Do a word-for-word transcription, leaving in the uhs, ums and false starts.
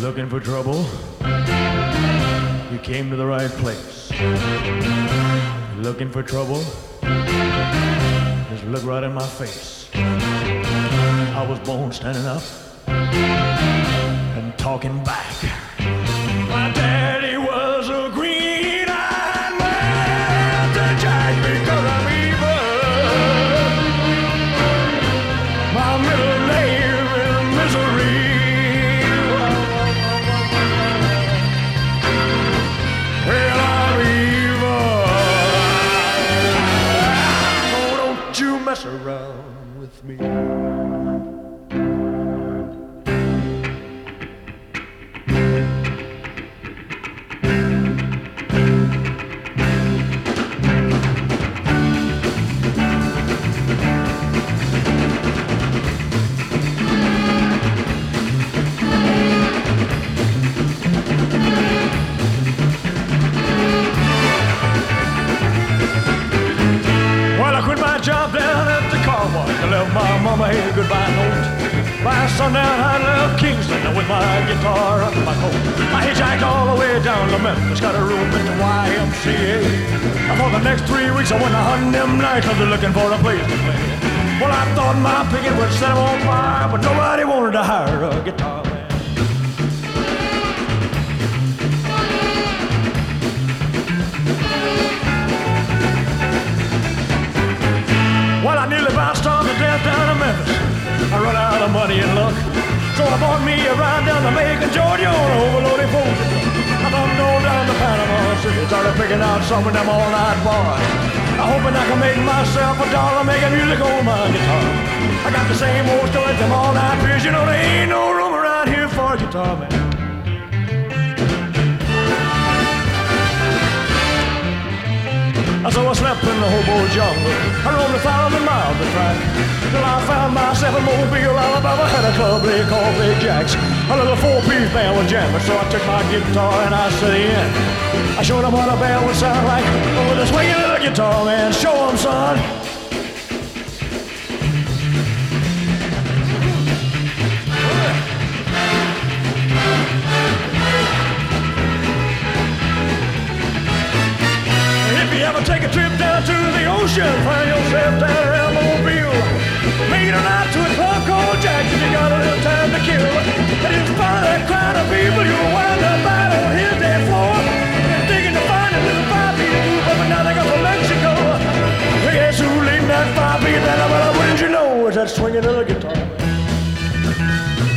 Looking for trouble? You came to the right place. Looking for trouble? Just look right in my face. I was born standing up and talking back. My daddy was a green-eyed man to jack because I'm evil. My middle name is Misery. Well, I'm evil. Oh, don't you mess around with me. Job down at the car wash. I left my mama a goodbye note. By sundown I left Kingston with my guitar under my coat. I hitchhiked all the way down to Memphis, got a room at the Y M C A. And for the next three weeks I went a hunting them nights, I was looking for a place to play. Well, I thought my picket would set them on fire, but nobody wanted to hire a guitar man. Well, I nearly about starved to death down in Memphis. I run out of money and luck, so I bought me a ride down to Macon, Georgia on an overloaded Folger truck. I thumbed on down to Panama City, started picking out some of them all-night bars. I'm hoping I can make myself a dollar making music on my guitar. I got the same old stories, them all-night beers, you know there ain't no room around here for a guitar man. So I slept in the hobo jungle. I roamed a thousand miles to track till I found myself in Mobile, Alabama. Had a club they called Big Jack's. A little four-piece band was jamming, so I took my guitar and I set in. I showed them what a band would sound like with a swinging little guitar, man. Show them, son. Ever take a trip down to the ocean, find yourself down around Mobile. Make it a night to a club called Jackson, you got a little time to kill. And in spite of that crowd of people, you'll wind up out on his dance floor. And digging to find a little five-beat group up and down there from Mexico. Yes, who leading that five-beat, that, well, wouldn't you know, it's that swinging little guitar.